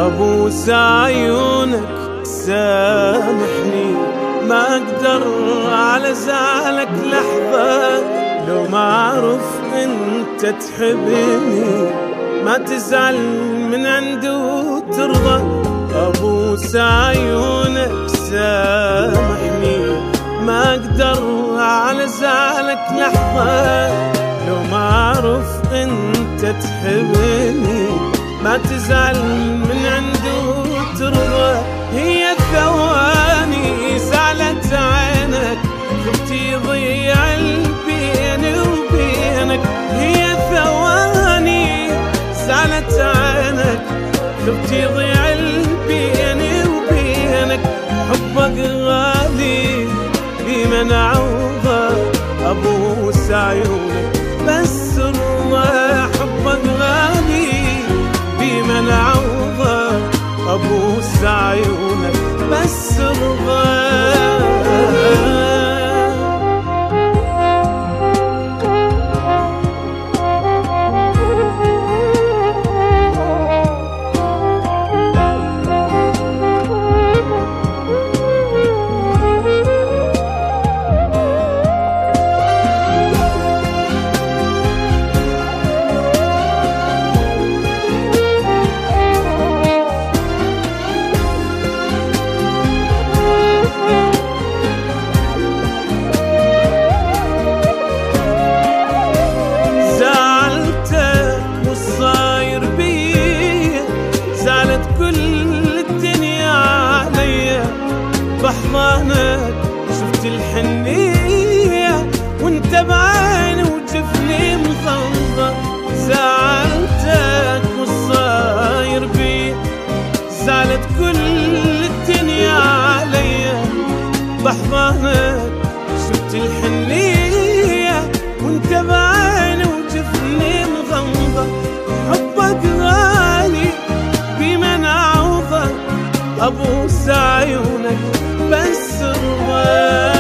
ابوس عيونك سامحني، ما اقدر على زعلك لحظة. لو ما اعرف انت تحبني ما تزعل من عنده وترضى. ابوس عيونك سامحني، ما اقدر على زعلك لحظة. لو ما اعرف انت تحبني ما تزعل من عنده وترضى. هي الثواني زعلت عينك، خفت يضيع بيني وبينك. هي الثواني زعلت عينك، خفت يضيع بيني وبينك. حبك غالي بمن عوضه، ابوس عيونك بس ارضى. حبك غالي بمن عوضه، ابوس عيونك بس ارضى. بحضانك شفت الحنية وانت بعيني وجفني مغمضة. زعلتك والصاير بي، زعلت كل الدنيا عليا. بحضانك شفت الحنية وانت بعيني وجفني مغمضة. حبك غالي بمن عوضه، ابوس عيونك بس ارضى.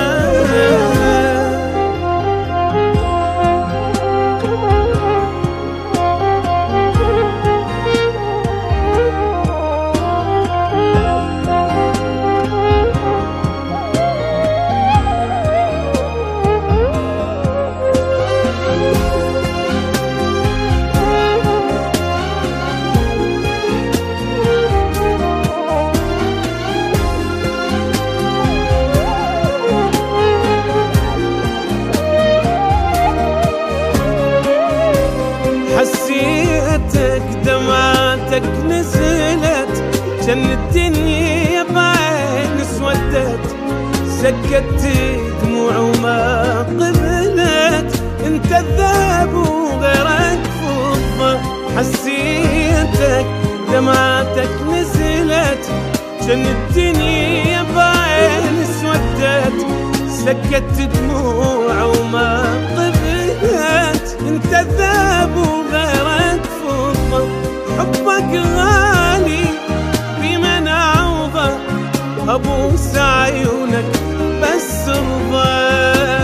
حسيتك دمعتك نزلت، جن الدنيا بعين اسودت. سكت دموع وما قبلت، انت الذهب وغيرك فضة. حسيتك دمعتك نزلت، جن الدنيا بعين اسودت. سكت دموع وما قبلت، انت الذهب وغيرك فضة. حبك غالي بمن عوضه، ابوس عيونك بس ارضى.